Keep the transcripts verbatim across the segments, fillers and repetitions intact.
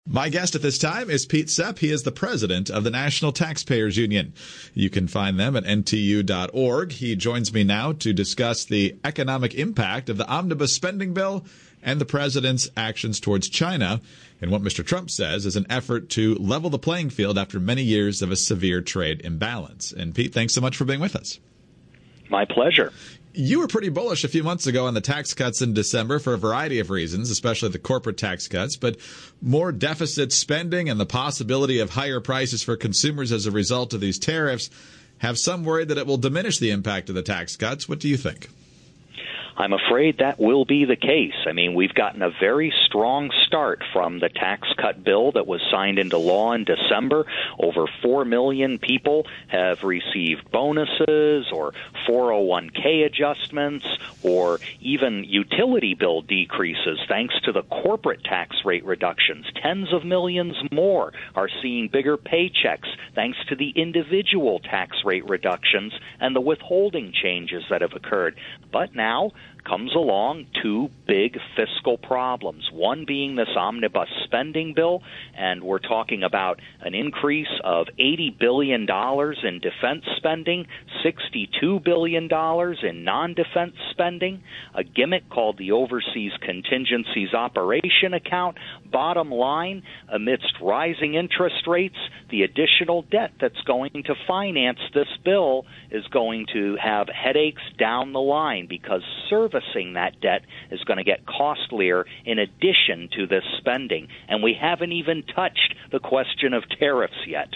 My guest at this time is Pete Sepp. He is the president of the National Taxpayers Union. You can find them at N T U dot org. He joins me now to discuss the economic impact of the omnibus spending bill and the president's actions towards China in what Mister Trump says is an effort to level the playing field after many years of a severe trade imbalance. And Pete, thanks so much for being with us. My pleasure. You were pretty bullish a few months ago on the tax cuts in December for a variety of reasons, especially the corporate tax cuts, but more deficit spending and the possibility of higher prices for consumers as a result of these tariffs have some worried that it will diminish the impact of the tax cuts. What do you think? I'm afraid that will be the case. I mean, we've gotten a very strong start from the tax cut bill that was signed into law in December. Over four million people have received bonuses or four oh one k adjustments or even utility bill decreases thanks to the corporate tax rate reductions. Tens of millions more are seeing bigger paychecks thanks to the individual tax rate reductions and the withholding changes that have occurred. But now comes along two big fiscal problems, one being this omnibus spending bill, and we're talking about an increase of eighty billion dollars in defense spending, sixty-two billion dollars in non-defense spending, a gimmick called the Overseas Contingencies Operation Account. Bottom line, amidst rising interest rates, the additional debt that's going to finance this bill is going to have headaches down the line because servicing that debt is going to get costlier in addition to this spending. And we haven't even touched the question of tariffs yet.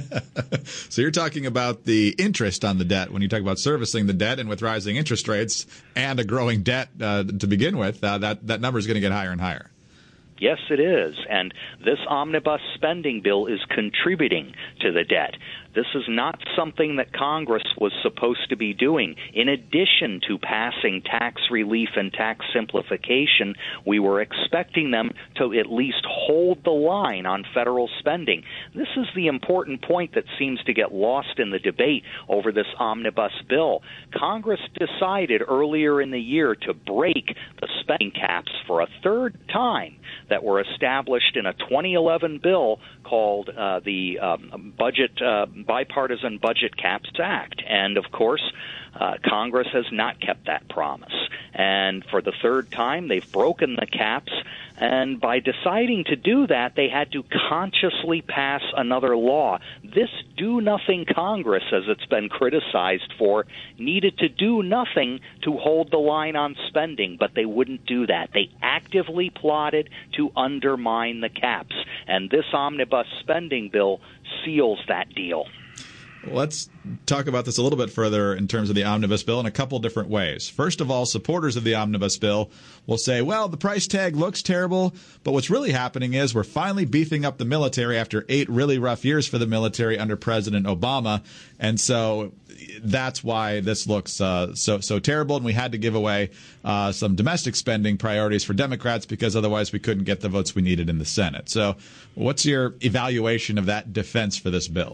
So you're talking about the interest on the debt when you talk about servicing the debt, and with rising interest rates and a growing debt uh, to begin with, uh, that, that number is going to get higher and higher. Yes, it is. And this omnibus spending bill is contributing to the debt. This is not something that Congress was supposed to be doing. In addition to passing tax relief and tax simplification, we were expecting them to at least hold the line on federal spending. This is the important point that seems to get lost in the debate over this omnibus bill. Congress decided earlier in the year to break the spending caps for a third time that were established in a twenty eleven bill called uh, the um, Budget uh, Bipartisan Budget Caps Act. And, of course, uh, Congress has not kept that promise. And for the third time, they've broken the caps. And by deciding to do that, they had to consciously pass another law. This do-nothing Congress, as it's been criticized for, needed to do nothing to hold the line on spending, but they wouldn't do that. They actively plotted to undermine the caps. And this omnibus spending bill seals that deal. Let's talk about this a little bit further in terms of the omnibus bill in a couple different ways. First of all, supporters of the omnibus bill will say, well, the price tag looks terrible, but what's really happening is we're finally beefing up the military after eight really rough years for the military under President Obama. And so that's why this looks uh, so so terrible, and we had to give away uh, some domestic spending priorities for Democrats because otherwise we couldn't get the votes we needed in the Senate. So what's your evaluation of that defense for this bill?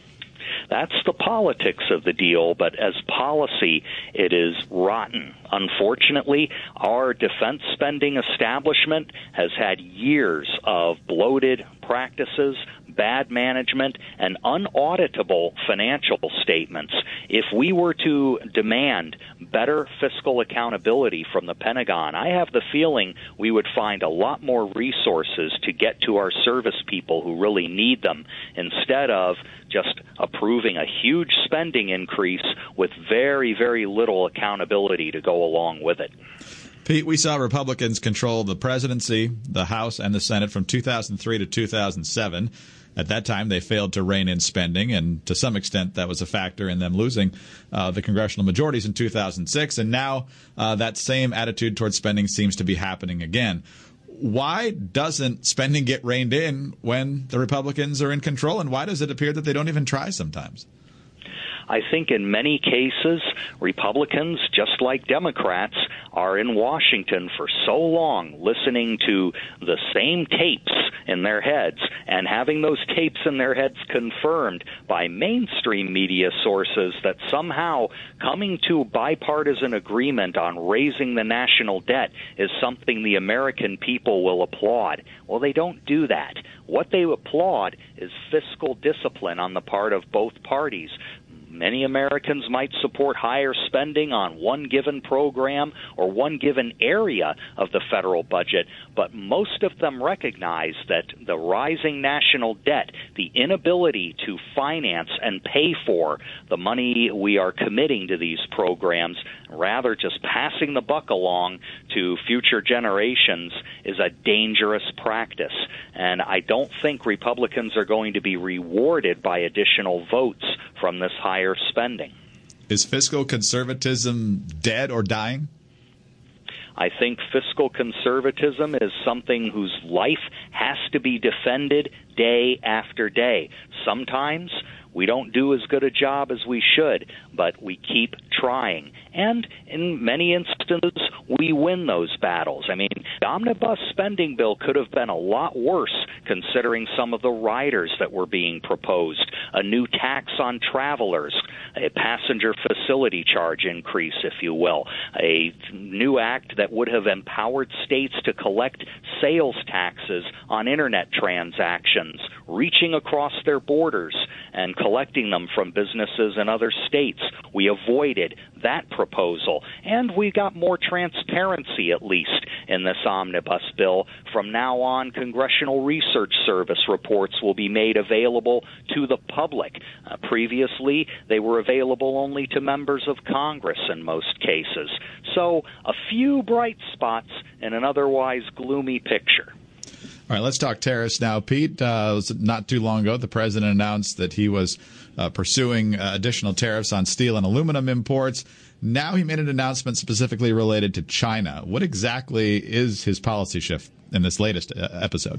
That's the politics of the deal, but as policy, it is rotten. Unfortunately, our defense spending establishment has had years of bloated practices, bad management, and unauditable financial statements. If we were to demand better fiscal accountability from the Pentagon, I have the feeling we would find a lot more resources to get to our service people who really need them, instead of just approving a huge spending increase with very, very little accountability to go along with it. Pete, we saw Republicans control the presidency, the House, and the Senate from two thousand three to two thousand seven. At that time, they failed to rein in spending, and to some extent that was a factor in them losing uh, the congressional majorities in two thousand six. And now uh, that same attitude towards spending seems to be happening again. Why doesn't spending get reined in when the Republicans are in control, and why does it appear that they don't even try sometimes? I think in many cases, Republicans, just like Democrats, are in Washington for so long listening to the same tapes in their heads and having those tapes in their heads confirmed by mainstream media sources that somehow coming to bipartisan agreement on raising the national debt is something the American people will applaud. Well, they don't do that. What they applaud is fiscal discipline on the part of both parties. Many Americans might support higher spending on one given program or one given area of the federal budget, but most of them recognize that the rising national debt, the inability to finance and pay for the money we are committing to these programs, rather just passing the buck along to future generations, is a dangerous practice. And I don't think Republicans are going to be rewarded by additional votes from this higher spending. Is fiscal conservatism dead or dying? I think fiscal conservatism is something whose life has to be defended day after day. Sometimes we don't do as good a job as we should, but we keep trying. And in many instances, we win those battles. I mean, the omnibus spending bill could have been a lot worse considering some of the riders that were being proposed. A new tax on travelers, a passenger facility charge increase, if you will, a new act that would have empowered states to collect sales taxes on Internet transactions, reaching across their borders and collecting them from businesses in other states. We avoided that proposal, and we got more transparency, at least, in this omnibus bill. From now on, Congressional Research Service reports will be made available to the public. Uh, previously, they were available only to members of Congress in most cases. So, a few bright spots in an otherwise gloomy picture. All right, let's talk tariffs now. Pete, uh, it was not too long ago, the president announced that he was uh, pursuing uh, additional tariffs on steel and aluminum imports. Now he made an announcement specifically related to China. What exactly is his policy shift in this latest uh, episode?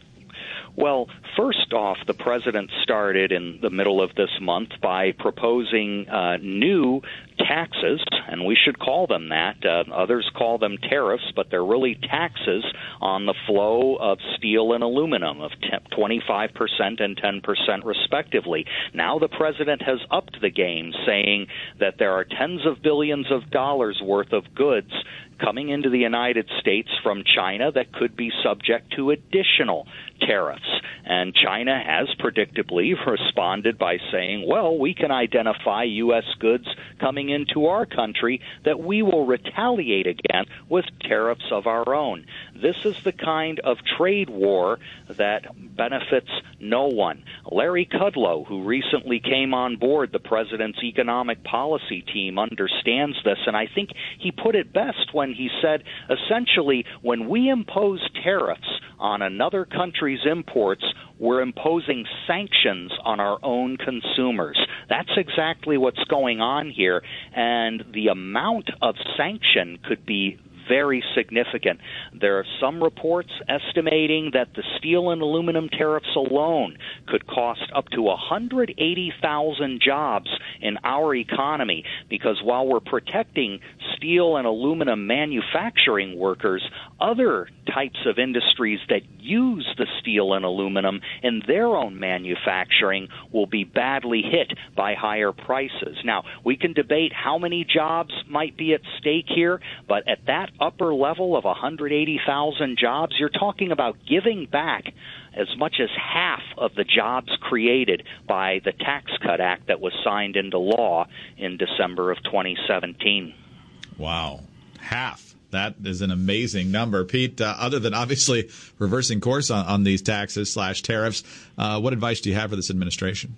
Well, first off, the president started in the middle of this month by proposing uh, new taxes, and we should call them that. Uh, others call them tariffs, but they're really taxes on the flow of steel and aluminum of twenty-five percent and ten percent respectively. Now the president has upped the game, saying that there are tens of billions of dollars worth of goods coming into the United States from China that could be subject to additional tariffs. And China has predictably responded by saying, well, we can identify U S goods coming into our country that we will retaliate against with tariffs of our own. This is the kind of trade war that benefits no one. Larry Kudlow, who recently came on board the president's economic policy team, understands this, and I think he put it best when he said, essentially, when we impose tariffs on another country's imports, we're imposing sanctions on our own consumers. That's exactly what's going on here, and the amount of sanction could be very significant. There are some reports estimating that the steel and aluminum tariffs alone could cost up to one hundred eighty thousand jobs in our economy, because while we're protecting steel and aluminum manufacturing workers, other types of industries that use the steel and aluminum in their own manufacturing will be badly hit by higher prices. Now, we can debate how many jobs might be at stake here, but at that upper level of one hundred eighty thousand jobs, you're talking about giving back as much as half of the jobs created by the Tax Cut Act that was signed into law in December of twenty seventeen. Wow. Half. That is an amazing number. Pete, uh, other than obviously reversing course on, on these taxes slash tariffs, uh, what advice do you have for this administration?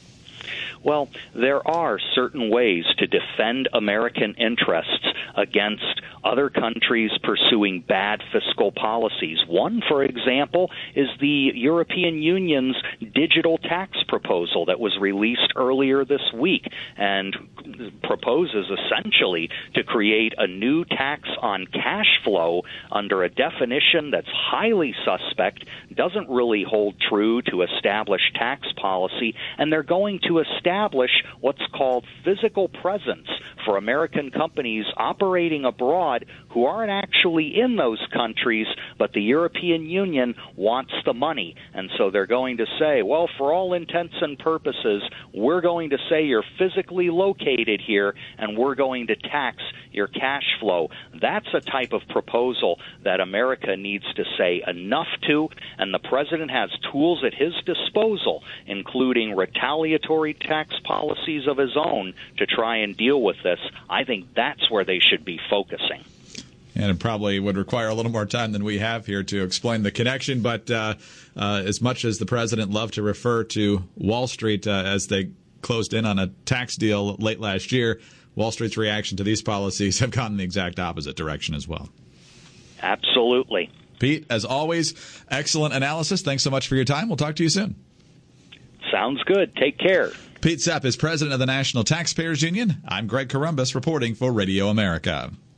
Well, there are certain ways to defend American interests against other countries pursuing bad fiscal policies. One, for example, is the European Union's digital tax proposal that was released earlier this week and proposes essentially to create a new tax on cash flow under a definition that's highly suspect, doesn't really hold true to established tax policy, and they're going to establish what's called physical presence for American companies operating abroad who aren't actually in those countries, but the European Union wants the money. And so they're going to say, well, for all intents and purposes, we're going to say you're physically located here, and we're going to tax your cash flow. That's a type of proposal that America needs to say enough to, and the president has tools at his disposal, including retaliatory tax policies of his own, to try and deal with this. I think that's where they should be focusing. And it probably would require a little more time than we have here to explain the connection. But uh, uh, as much as the president loved to refer to Wall Street uh, as they closed in on a tax deal late last year, Wall Street's reaction to these policies have gone in the exact opposite direction as well. Absolutely. Pete, as always, excellent analysis. Thanks so much for your time. We'll talk to you soon. Sounds good. Take care. Pete Sepp is president of the National Taxpayers Union. I'm Greg Columbus reporting for Radio America.